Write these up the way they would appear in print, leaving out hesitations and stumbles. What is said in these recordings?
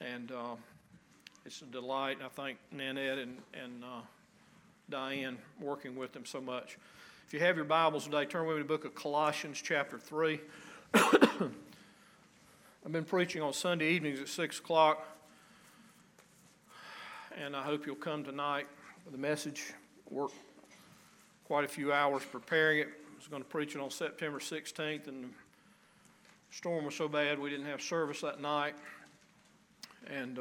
and it's a delight. I thank Nanette and Diane working with them so much. If you have your Bibles today, turn with me to the book of Colossians chapter 3. I've been preaching on Sunday evenings at 6 o'clock, and I hope you'll come tonight for the message. Worked quite a few hours preparing it. I was going to preach it on September 16th, and the storm was so bad we didn't have service that night. And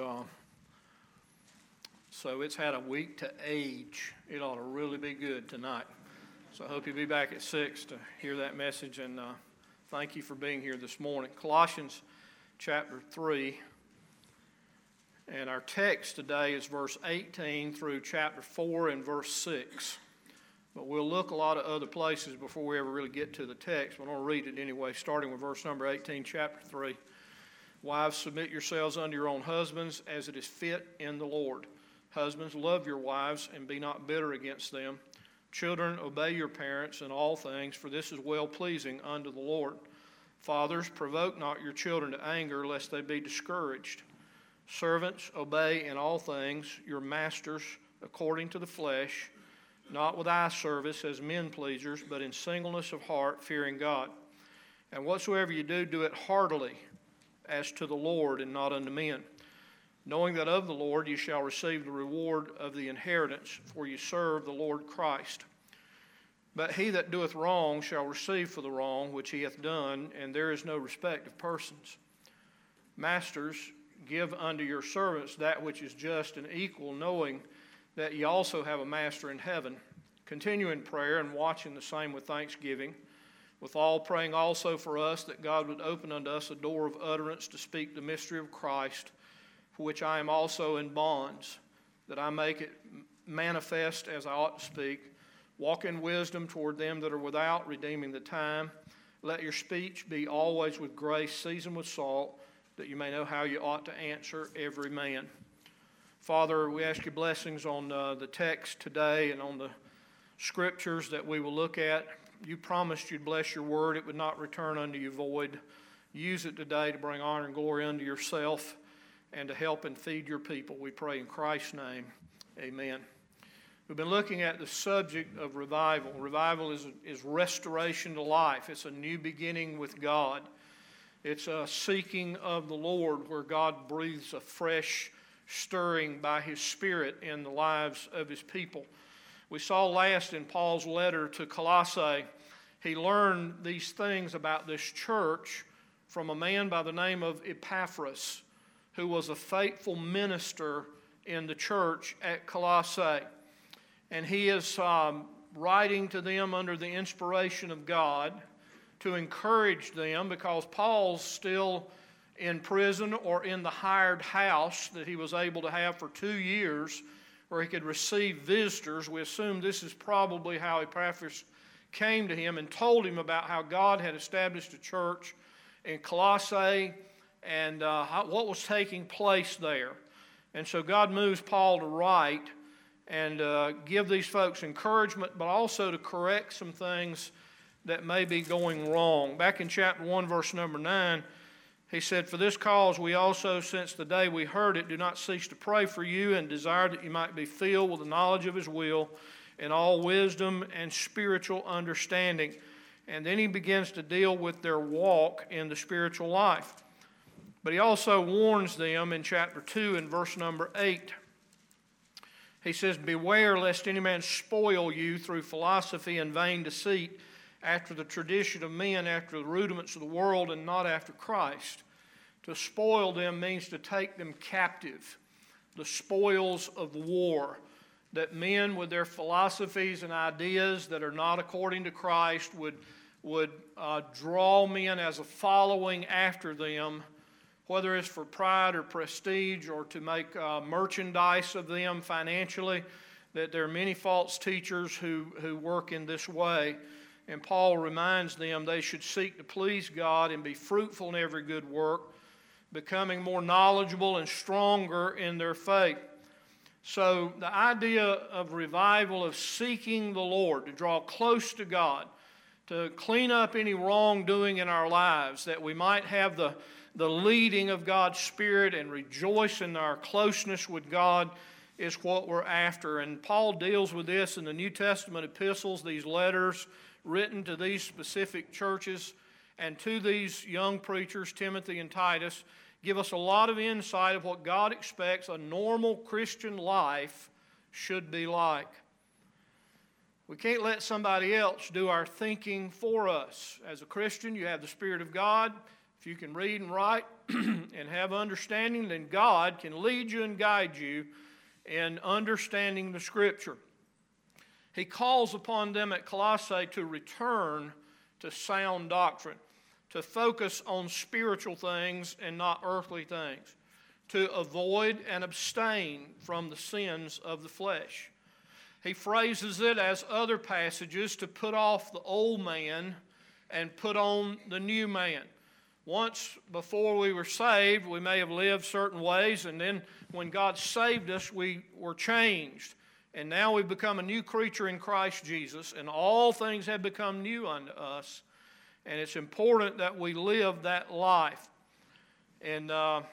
so it's had a week to age. It ought to really be good tonight. So I hope you'll be back at 6 to hear that message, and thank you for being here this morning. Colossians chapter 3, and our text today is verse 18 through chapter 4 and verse 6. But we'll look a lot of other places before we ever really get to the text. But I'm going to read it anyway, starting with verse number 18, chapter 3. Wives, submit yourselves unto your own husbands as it is fit in the Lord. Husbands, love your wives and be not bitter against them. Children, obey your parents in all things, for this is well-pleasing unto the Lord. Fathers, provoke not your children to anger, lest they be discouraged. Servants, obey in all things your masters according to the flesh, not with eye service as men pleasers, but in singleness of heart, fearing God. And whatsoever you do, do it heartily, as to the Lord and not unto men, knowing that of the Lord you shall receive the reward of the inheritance, for you serve the Lord Christ. But he that doeth wrong shall receive for the wrong which he hath done, and there is no respect of persons. Masters, give unto your servants that which is just and equal, knowing that ye also have a master in heaven. Continue in prayer and watching the same with thanksgiving. With all praying also for us, that God would open unto us a door of utterance to speak the mystery of Christ, for which I am also in bonds, that I make it manifest as I ought to speak. Walk in wisdom toward them that are without, redeeming the time. Let your speech be always with grace, seasoned with salt, that you may know how you ought to answer every man. Father, we ask your blessings on the text today and on the scriptures that we will look at. You promised you'd bless your word. It would not return unto you void. Use it today to bring honor and glory unto yourself and to help and feed your people. We pray in Christ's name. Amen. We've been looking at the subject of revival. Revival is restoration to life. It's a new beginning with God. It's a seeking of the Lord where God breathes a fresh stirring by His Spirit in the lives of His people. We saw last in Paul's letter to Colossae, he learned these things about this church from a man by the name of Epaphras, who was a faithful minister in the church at Colossae. And he is writing to them under the inspiration of God to encourage them, because Paul's still in prison or in the hired house that he was able to have for 2 years, where he could receive visitors. We assume this is probably how Epaphras came to him and told him about how God had established a church in Colossae and what was taking place there. And so God moves Paul to write and give these folks encouragement, but also to correct some things that may be going wrong. Back in chapter 1, verse number 9, he said, "For this cause we also, since the day we heard it, do not cease to pray for you and desire that you might be filled with the knowledge of His will and all wisdom and spiritual understanding." And then he begins to deal with their walk in the spiritual life. But he also warns them in chapter 2 and verse number 8. He says, "Beware lest any man spoil you through philosophy and vain deceit, after the tradition of men, after the rudiments of the world, and not after Christ." To spoil them means to take them captive, the spoils of war, that men with their philosophies and ideas that are not according to Christ would draw men as a following after them, whether it's for pride or prestige or to make merchandise of them financially, that there are many false teachers who work in this way. And Paul reminds them they should seek to please God and be fruitful in every good work, becoming more knowledgeable and stronger in their faith. So the idea of revival, of seeking the Lord, to draw close to God, to clean up any wrongdoing in our lives, that we might have the the leading of God's Spirit and rejoice in our closeness with God is what we're after. And Paul deals with this in the New Testament epistles, these letters written to these specific churches and to these young preachers, Timothy and Titus, give us a lot of insight of what God expects a normal Christian life should be like. We can't let somebody else do our thinking for us. As a Christian, you have the Spirit of God. If you can read and write and have understanding, then God can lead you and guide you in understanding the Scripture. He calls upon them at Colossae to return to sound doctrine, to focus on spiritual things and not earthly things, to avoid and abstain from the sins of the flesh. He phrases it as other passages to put off the old man and put on the new man. Once before we were saved, we may have lived certain ways, and then when God saved us, we were changed. And now we've become a new creature in Christ Jesus, and all things have become new unto us. And it's important that we live that life. And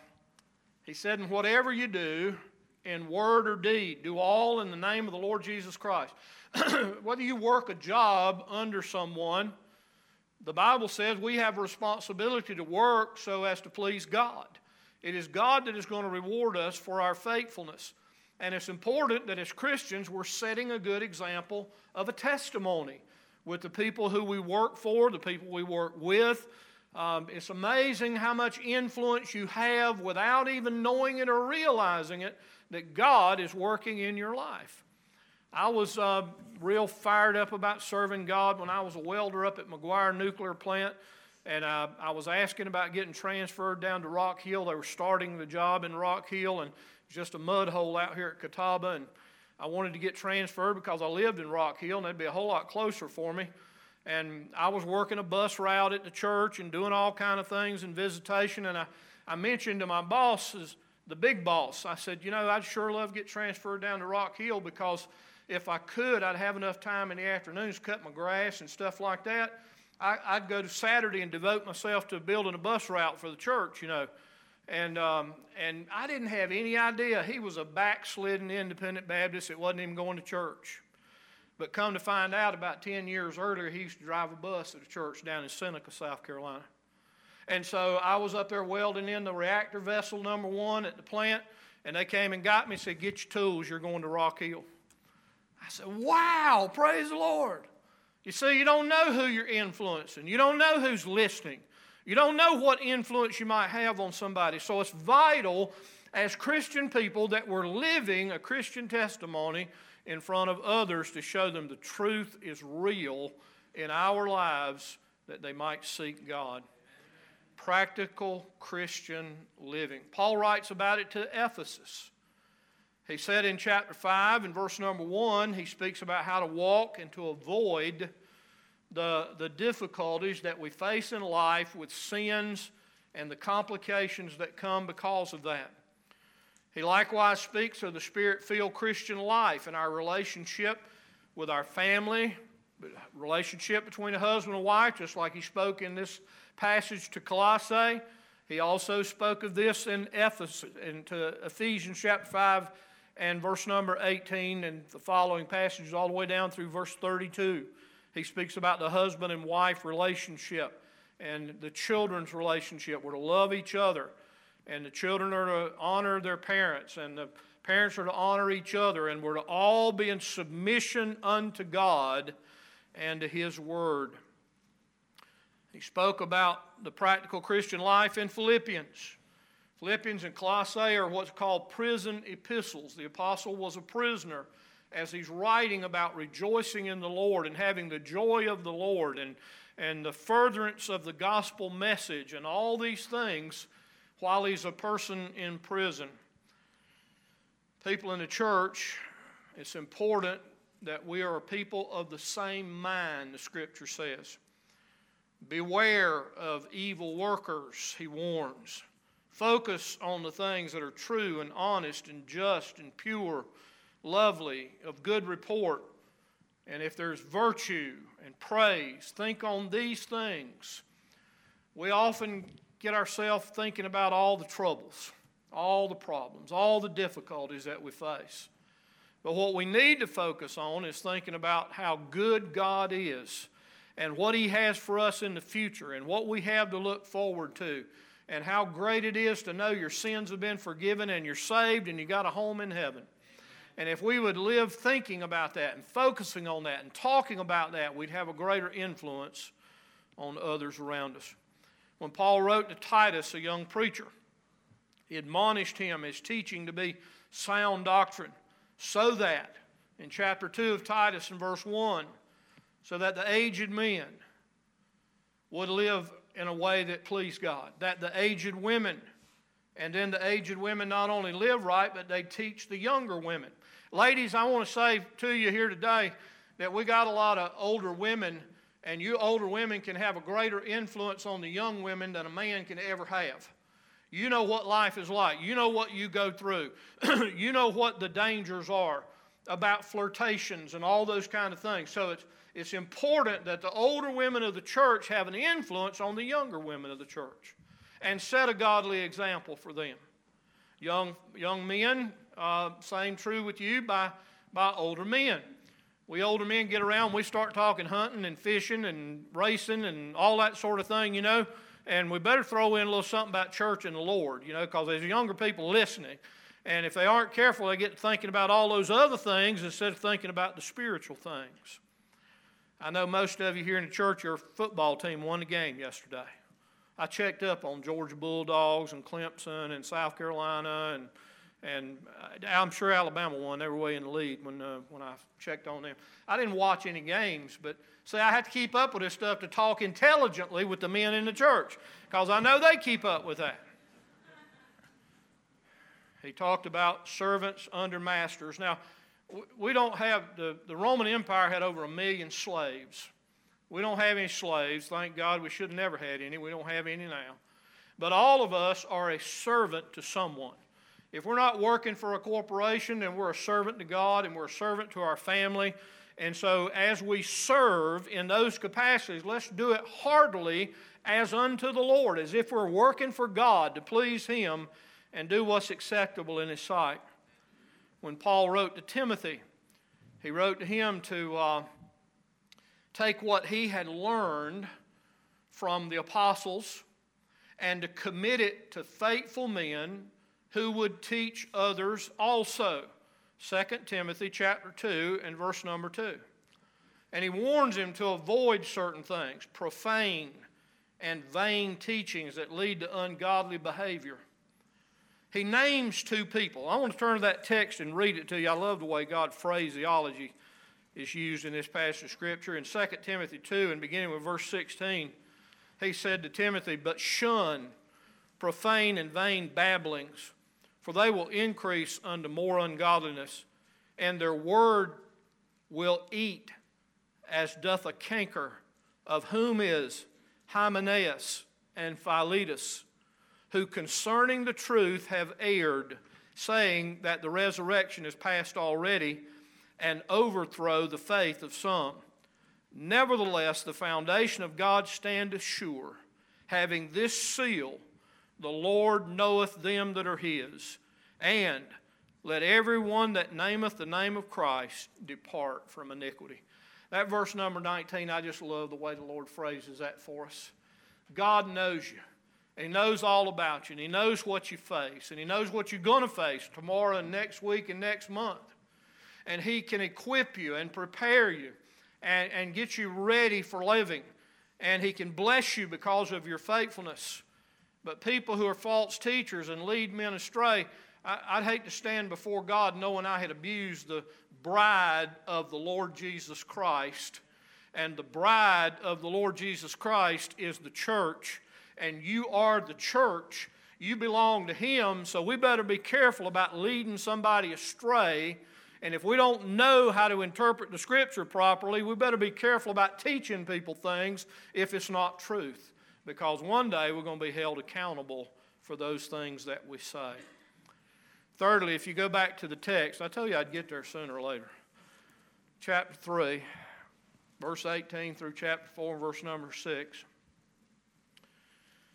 he said, and whatever you do, in word or deed, do all in the name of the Lord Jesus Christ. Whether you work a job under someone, the Bible says we have a responsibility to work so as to please God. It is God that is going to reward us for our faithfulness. And it's important that as Christians we're setting a good example of a testimony with the people who we work for, the people we work with. It's amazing how much influence you have without even knowing it or realizing it, that God is working in your life. I was real fired up about serving God when I was a welder up at McGuire Nuclear Plant, and I was asking about getting transferred down to Rock Hill. They were starting the job in Rock Hill, and it's just a mud hole out here at Catawba, and I wanted to get transferred because I lived in Rock Hill, and that'd be a whole lot closer for me. And I was working a bus route at the church and doing all kind of things in visitation, and I mentioned to my boss, the big boss, I said, I'd sure love to get transferred down to Rock Hill because if I could, I'd have enough time in the afternoons to cut my grass and stuff like that. I'd go to Saturday and devote myself to building a bus route for the church, And I didn't have any idea he was a backslidden independent Baptist that wasn't even going to church. But come to find out, about 10 years earlier, he used to drive a bus at a church down in Seneca, South Carolina. And so I was up there welding in the reactor vessel number 1 at the plant, and they came and got me and said, get your tools, you're going to Rock Hill. I said, wow, praise the Lord. You see, you don't know who you're influencing. You don't know who's listening. You don't know what influence you might have on somebody. So it's vital as Christian people that we're living a Christian testimony in front of others to show them the truth is real in our lives that they might seek God. Practical Christian living. Paul writes about it to Ephesus. He said in chapter 5 and verse number 1, he speaks about how to walk and to avoid the difficulties that we face in life with sins and the complications that come because of that. He likewise speaks of the Spirit-filled Christian life and our relationship with our family, relationship between a husband and wife, just like he spoke in this passage to Colossae. He also spoke of this in Ephesians chapter 5 and verse number 18 and the following passages all the way down through verse 32. He speaks about the husband and wife relationship and the children's relationship. We're to love each other, and the children are to honor their parents, and the parents are to honor each other, and we're to all be in submission unto God and to His Word. He spoke about the practical Christian life in Philippians. Philippians and Colossae are what's called prison epistles. The apostle was a prisoner as he's writing about rejoicing in the Lord and having the joy of the Lord and the furtherance of the gospel message and all these things while he's a person in prison. People in the church, it's important that we are a people of the same mind, the Scripture says. Beware of evil workers, he warns. Focus on the things that are true and honest and just and pure, lovely, of good report. And if there's virtue and praise, think on these things. We often get ourselves thinking about all the troubles, all the problems, all the difficulties that we face. But what we need to focus on is thinking about how good God is and what He has for us in the future and what we have to look forward to and how great it is to know your sins have been forgiven and you're saved and you got a home in heaven. And if we would live thinking about that and focusing on that and talking about that, we'd have a greater influence on others around us. When Paul wrote to Titus, a young preacher, he admonished him, his teaching to be sound doctrine, so that, in chapter 2 of Titus in verse 1, so that the aged men would live in a way that pleased God, that the aged women, and then the aged women not only live right, but they teach the younger women. Ladies, I want to say to you here today that we got a lot of older women, and you older women can have a greater influence on the young women than a man can ever have. You know what life is like. You know what you go through. You know what the dangers are about flirtations and all those kind of things. So it's important that the older women of the church have an influence on the younger women of the church and set a godly example for them. Young men, same true with you by older men. We older men get around, we start talking hunting and fishing and racing and all that sort of thing, you know. And we better throw in a little something about church and the Lord, you know, because there's younger people listening. And if they aren't careful, they get thinking about all those other things instead of thinking about the spiritual things. I know most of you here in the church, your football team won the game yesterday. I checked up on Georgia Bulldogs and Clemson and South Carolina, and I'm sure Alabama won. They were way in the lead when I checked on them. I didn't watch any games, but see, I have to keep up with this stuff to talk intelligently with the men in the church, because I know they keep up with that. He talked about servants under masters. Now, we don't have, the Roman Empire had over 1 million slaves. We don't have any slaves. Thank God, we should have never had any. We don't have any now. But all of us are a servant to someone. If we're not working for a corporation, then we're a servant to God and we're a servant to our family. And so as we serve in those capacities, let's do it heartily as unto the Lord, as if we're working for God to please Him and do what's acceptable in His sight. When Paul wrote to Timothy, he wrote to him to take what he had learned from the apostles and to commit it to faithful men who would teach others also. 2 Timothy chapter 2 and verse number 2. And he warns him to avoid certain things, profane and vain teachings that lead to ungodly behavior. He names two people. I want to turn to that text and read it to you. I love the way God's phraseology is used in this passage of Scripture. In 2 Timothy 2 and beginning with verse 16, he said to Timothy, "But shun profane and vain babblings, for they will increase unto more ungodliness, and their word will eat as doth a canker, of whom is Hymenaeus and Philetus, who concerning the truth have erred, saying that the resurrection is past already, and overthrow the faith of some. Nevertheless, the foundation of God standeth sure, having this seal, the Lord knoweth them that are His, and let every one that nameth the name of Christ depart from iniquity." That verse number 19, I just love the way the Lord phrases that for us. God knows you, and He knows all about you, and He knows what you face, and He knows what you're going to face tomorrow and next week and next month. And He can equip you and prepare you and get you ready for living. And He can bless you because of your faithfulness. But people who are false teachers and lead men astray, I'd hate to stand before God knowing I had abused the bride of the Lord Jesus Christ. And the bride of the Lord Jesus Christ is the church. And you are the church. You belong to Him. So we better be careful about leading somebody astray. And if we don't know how to interpret the Scripture properly, we better be careful about teaching people things if it's not truth. Because one day we're going to be held accountable for those things that we say. Thirdly, if you go back to the text, I told you I'd get there sooner or later. Chapter 3, verse 18 through chapter 4, verse number 6.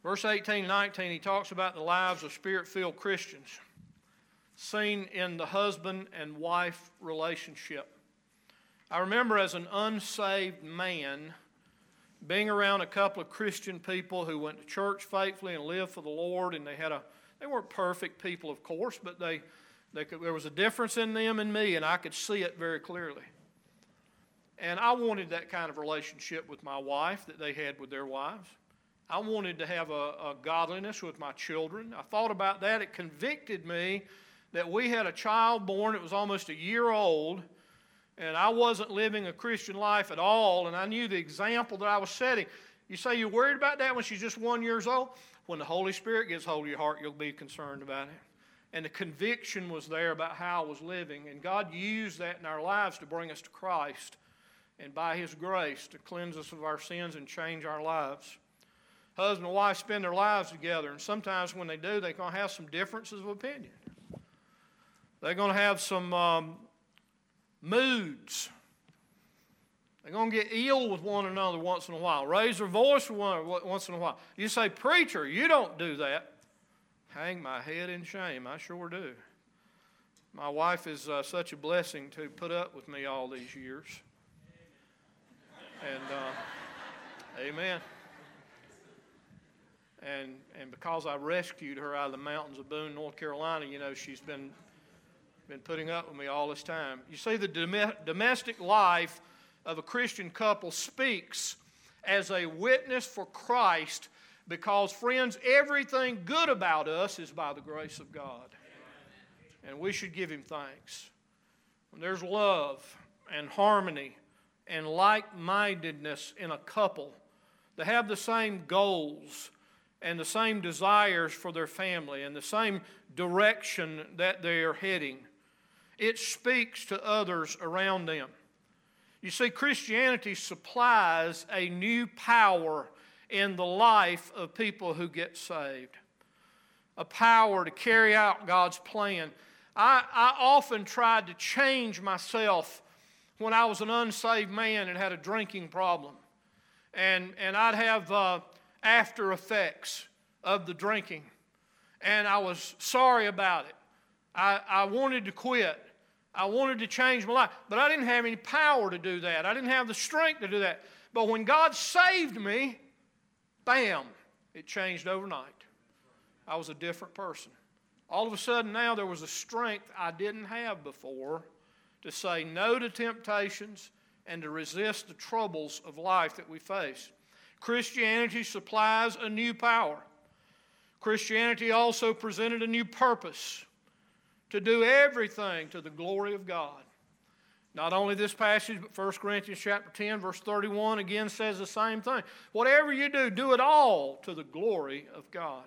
Verse 18 and 19, he talks about the lives of Spirit-filled Christians seen in the husband and wife relationship. I remember as an unsaved man being around a couple of Christian people who went to church faithfully and lived for the Lord, and they weren't perfect people, of course, but there was a difference in them and me, and I could see it very clearly. And I wanted that kind of relationship with my wife that they had with their wives. I wanted to have a godliness with my children. I thought about that. It convicted me that we had a child born. It was almost a year old, and I wasn't living a Christian life at all, and I knew the example that I was setting. You say you're worried about that when she's just 1 year old? When the Holy Spirit gets hold of your heart, you'll be concerned about it. And the conviction was there about how I was living, and God used that in our lives to bring us to Christ, and by His grace to cleanse us of our sins and change our lives. Husband and wife spend their lives together, and sometimes when they do, they're going to have some differences of opinion. They're going to have some moods. They're going to get ill with one another once in a while, raise their voice with one another once in a while. You say, preacher, you don't do that. Hang my head in shame, I sure do. My wife is such a blessing to put up with me all these years. And, amen. And because I rescued her out of the mountains of Boone, North Carolina, she's been putting up with me all this time. You see, the domestic life of a Christian couple speaks as a witness for Christ because, friends, everything good about us is by the grace of God. And we should give Him thanks. When there's love and harmony and like-mindedness in a couple, they have the same goals and the same desires for their family and the same direction that they are heading. It speaks to others around them. You see, Christianity supplies a new power in the life of people who get saved. A power to carry out God's plan. I often tried to change myself when I was an unsaved man and had a drinking problem. And I'd have after effects of the drinking. And I was sorry about it. I wanted to quit. I wanted to change my life. But I didn't have any power to do that. I didn't have the strength to do that. But when God saved me, bam, it changed overnight. I was a different person. All of a sudden now there was a strength I didn't have before to say no to temptations and to resist the troubles of life that we face. Christianity supplies a new power. Christianity also presented a new purpose to do everything to the glory of God. Not only this passage, but 1 Corinthians chapter 10, verse 31 again says the same thing. Whatever you do, do it all to the glory of God.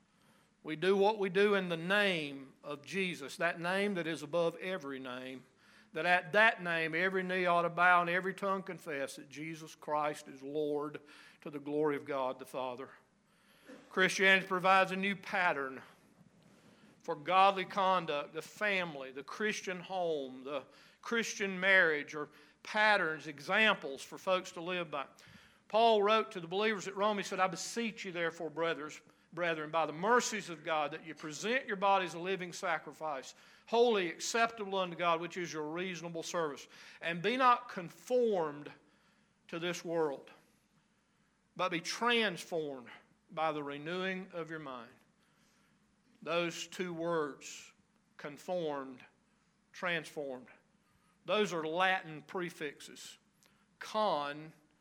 We do what we do in the name of Jesus, that name that is above every name, that at that name every knee ought to bow and every tongue confess that Jesus Christ is Lord to the glory of God the Father. Christianity provides a new pattern for godly conduct, the family, the Christian home, the Christian marriage, or patterns, examples for folks to live by. Paul wrote to the believers at Rome, he said, I beseech you therefore, brethren, by the mercies of God, that you present your bodies a living sacrifice, holy, acceptable unto God, which is your reasonable service. And be not conformed to this world, but be transformed by the renewing of your mind. Those two words, conformed, transformed, those are Latin prefixes. Con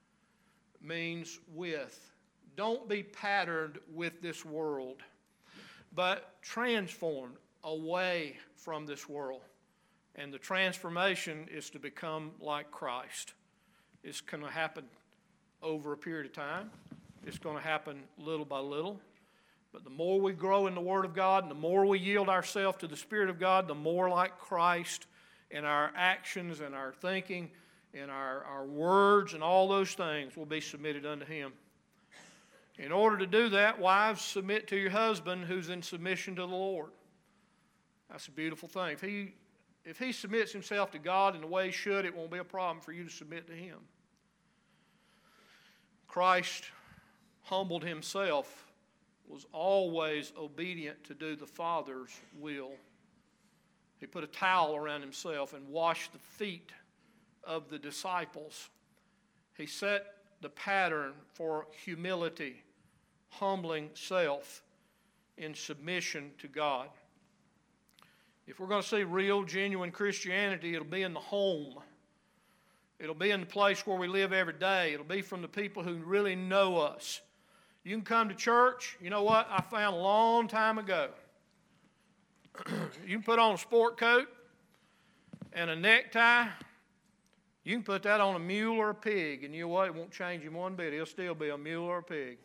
means with. Don't be patterned with this world, but transformed away from this world. And the transformation is to become like Christ. It's going to happen over a period of time. It's going to happen little by little. But the more we grow in the Word of God and the more we yield ourselves to the Spirit of God, the more like Christ in our actions and our thinking and our words and all those things will be submitted unto Him. In order to do that, wives, submit to your husband who's in submission to the Lord. That's a beautiful thing. If he submits himself to God in the way he should, it won't be a problem for you to submit to Him. Christ humbled Himself was always obedient to do the Father's will. He put a towel around himself and washed the feet of the disciples. He set the pattern for humility, humbling self in submission to God. If we're going to see real, genuine Christianity, it'll be in the home. It'll be in the place where we live every day. It'll be from the people who really know us. You can come to church. You know what I found a long time ago? You can put on a sport coat and a necktie. You can put that on a mule or a pig, and you know what? It won't change him one bit. He'll still be a mule or a pig.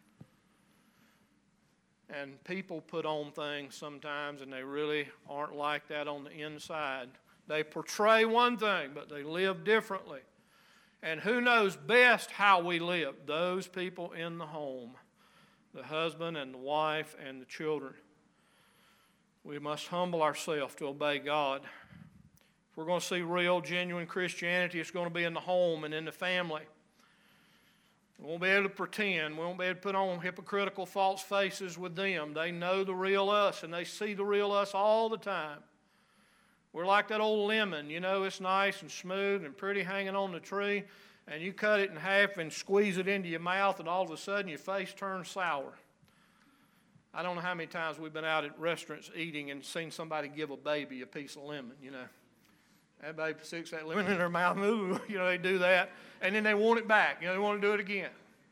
And people put on things sometimes, and they really aren't like that on the inside. They portray one thing, but they live differently. And who knows best how we live? Those people in the home, the husband and the wife and the children. We must humble ourselves to obey God. If we're going to see real, genuine Christianity, it's going to be in the home and in the family. We won't be able to pretend. We won't be able to put on hypocritical, false faces with them. They know the real us, and they see the real us all the time. We're like that old lemon. You know, it's nice and smooth and pretty hanging on the tree, and you cut it in half and squeeze it into your mouth, and all of a sudden your face turns sour. I don't know how many times we've been out at restaurants eating and seen somebody give a baby a piece of lemon, you know. That baby sticks that lemon in their mouth, ooh, you know, they do that, and then they want it back. You know, they want to do it again.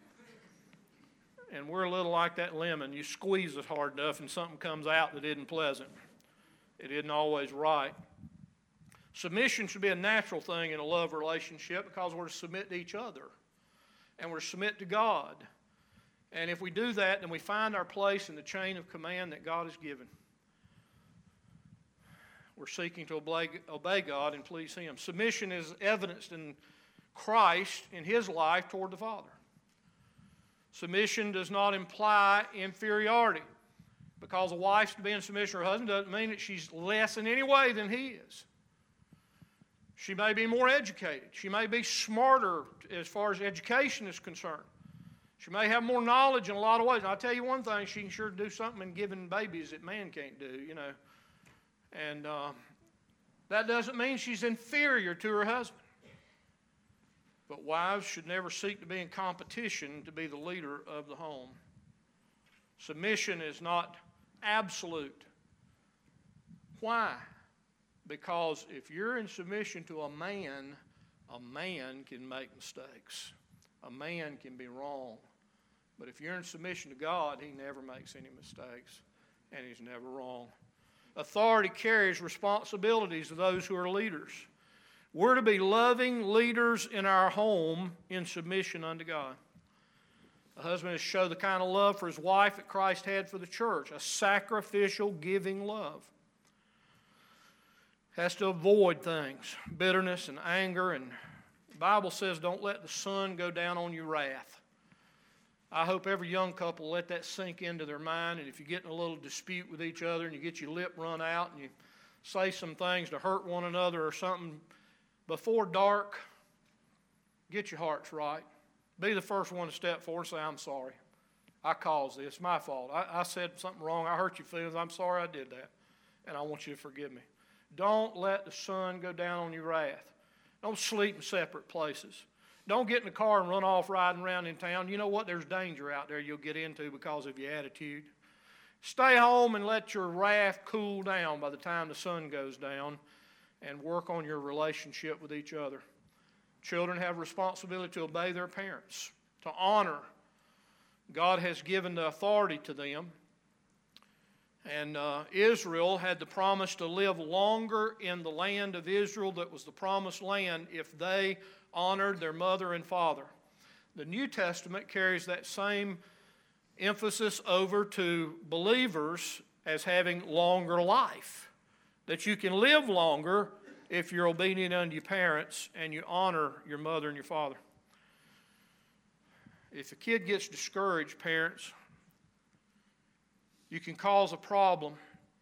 And we're a little like that lemon. You squeeze it hard enough and something comes out that isn't pleasant. It isn't always right. Submission should be a natural thing in a love relationship because we're to submit to each other and we're to submit to God. And if we do that, then we find our place in the chain of command that God has given. We're seeking to obey God and please Him. Submission is evidenced in Christ in His life toward the Father. Submission does not imply inferiority. Because a wife's to be in submission to her husband doesn't mean that she's less in any way than he is. She may be more educated. She may be smarter as far as education is concerned. She may have more knowledge in a lot of ways. And I'll tell you one thing, she can sure do something in giving babies that man can't do, you know. And that doesn't mean she's inferior to her husband. But wives should never seek to be in competition to be the leader of the home. Submission is not absolute. Why? Because if you're in submission to a man can make mistakes. A man can be wrong. But if you're in submission to God, He never makes any mistakes, and He's never wrong. Authority carries responsibilities of those who are leaders. We're to be loving leaders in our home in submission unto God. A husband is to show the kind of love for his wife that Christ had for the church, a sacrificial, giving love. Has to avoid things, bitterness and anger. And the Bible says, don't let the sun go down on your wrath. I hope every young couple let that sink into their mind. And if you get in a little dispute with each other and you get your lip run out and you say some things to hurt one another or something, before dark, get your hearts right. Be the first one to step forward and say, I'm sorry. I caused this. It's my fault. I said something wrong. I hurt your feelings. I'm sorry I did that. And I want you to forgive me. Don't let the sun go down on your wrath. Don't sleep in separate places. Don't get in the car and run off riding around in town. You know what? There's danger out there you'll get into because of your attitude. Stay home and let your wrath cool down by the time the sun goes down and work on your relationship with each other. Children have responsibility to obey their parents, to honor. God has given the authority to them. And Israel had the promise to live longer in the land of Israel that was the promised land if they honored their mother and father. The New Testament carries that same emphasis over to believers as having longer life, that you can live longer if you're obedient unto your parents and you honor your mother and your father. If a kid gets discouraged, parents, you can cause a problem.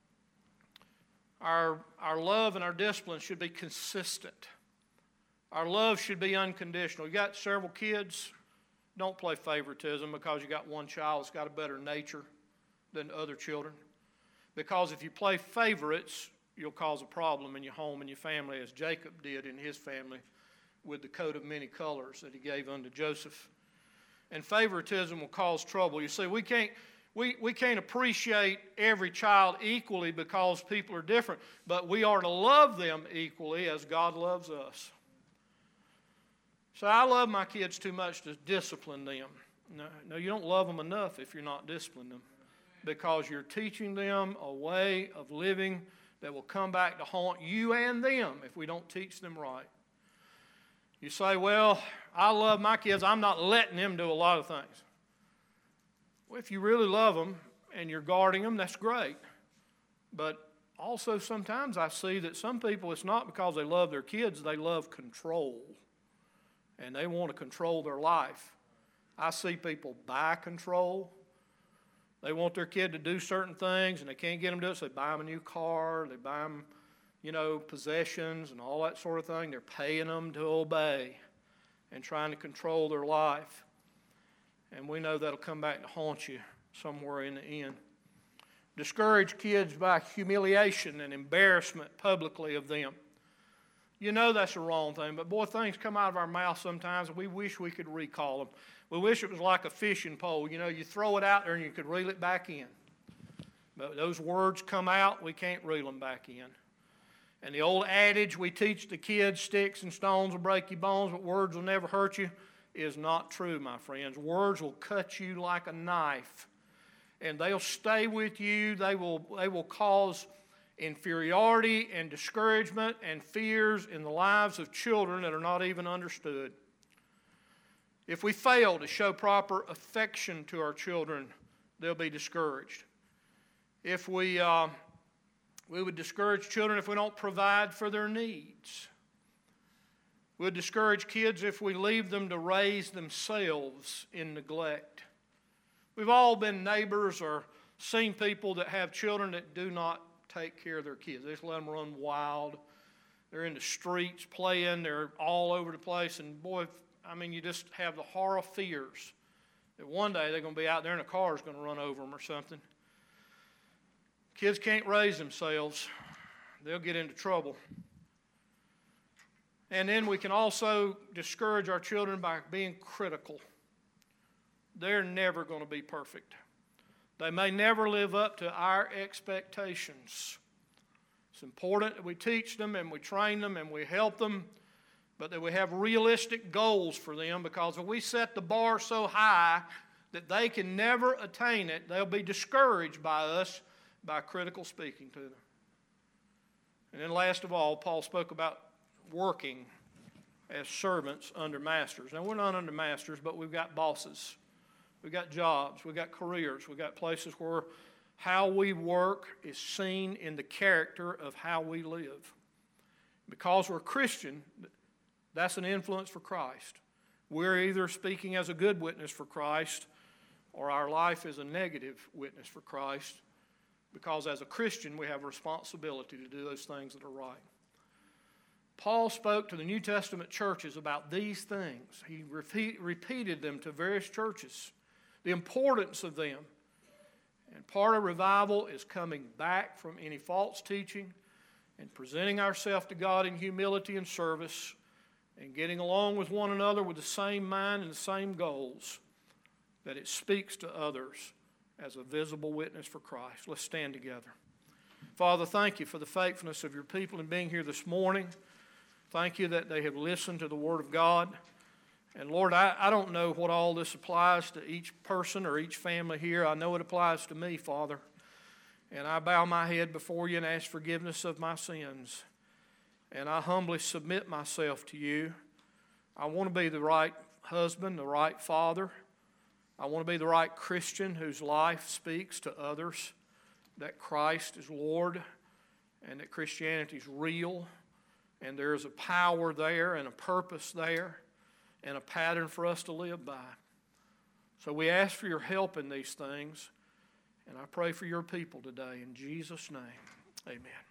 Our love and our discipline should be consistent. Our love should be unconditional. You got several kids, don't play favoritism because you got one child that's got a better nature. than other children. Because if you play favorites, you'll cause a problem in your home and your family, as Jacob did in his family with the coat of many colors that he gave unto Joseph. And favoritism will cause trouble. You see, we can't appreciate every child equally because people are different, but we are to love them equally as God loves us. So I love my kids too much to discipline them. No, you don't love them enough if you're not disciplining them, because you're teaching them a way of living that will come back to haunt you and them if we don't teach them right. You say, well, I love my kids. I'm not letting them do a lot of things. Well, if you really love them and you're guarding them, that's great. But also sometimes I see that some people, it's not because they love their kids, they love control. And they want to control their life. I see people buy control. They want their kid to do certain things and they can't get them to do it, so they buy them a new car, they buy them, possessions and all that sort of thing. They're paying them to obey and trying to control their life. And we know that'll come back to haunt you somewhere in the end. Discourage kids by humiliation and embarrassment publicly of them. You know that's the wrong thing, but boy, things come out of our mouth sometimes and we wish we could recall them. We wish it was like a fishing pole. You throw it out there and you could reel it back in. But those words come out, we can't reel them back in. And the old adage we teach the kids, sticks and stones will break your bones, but words will never hurt you, is not true, my friends. Words will cut you like a knife. And they'll stay with you. They will cause inferiority and discouragement and fears in the lives of children that are not even understood. If we fail to show proper affection to our children, they'll be discouraged. If we would discourage children if we don't provide for their needs. We would discourage kids if we leave them to raise themselves in neglect. We've all been neighbors or seen people that have children that do not take care of their kids. They just let them run wild. They're in the streets playing. They're all over the place. And boy, you just have the horror fears that one day they're going to be out there and a car is going to run over them or something. Kids can't raise themselves. They'll get into trouble. And then we can also discourage our children by being critical. They're never going to be perfect. They may never live up to our expectations. It's important that we teach them and we train them and we help them, but that we have realistic goals for them, because if we set the bar so high that they can never attain it, they'll be discouraged by us by critical speaking to them. And then last of all, Paul spoke about working as servants under masters. Now, we're not under masters, but we've got bosses. We've got jobs. We've got careers. We've got places where how we work is seen in the character of how we live. Because we're Christian, that's an influence for Christ. We're either speaking as a good witness for Christ or our life is a negative witness for Christ, because as a Christian we have a responsibility to do those things that are right. Paul spoke to the New Testament churches about these things. He repeated them to various churches, the importance of them. And part of revival is coming back from any false teaching and presenting ourselves to God in humility and service and getting along with one another with the same mind and the same goals, that it speaks to others as a visible witness for Christ. Let's stand together. Father, thank you for the faithfulness of your people in being here this morning. Thank you that they have listened to the Word of God. And Lord, I don't know what all this applies to each person or each family here. I know it applies to me, Father. And I bow my head before you and ask forgiveness of my sins. And I humbly submit myself to you. I want to be the right husband, the right father. I want to be the right Christian whose life speaks to others that Christ is Lord and that Christianity is real. And there is a power there and a purpose there and a pattern for us to live by. So we ask for your help in these things, and I pray for your people today. In Jesus' name, amen.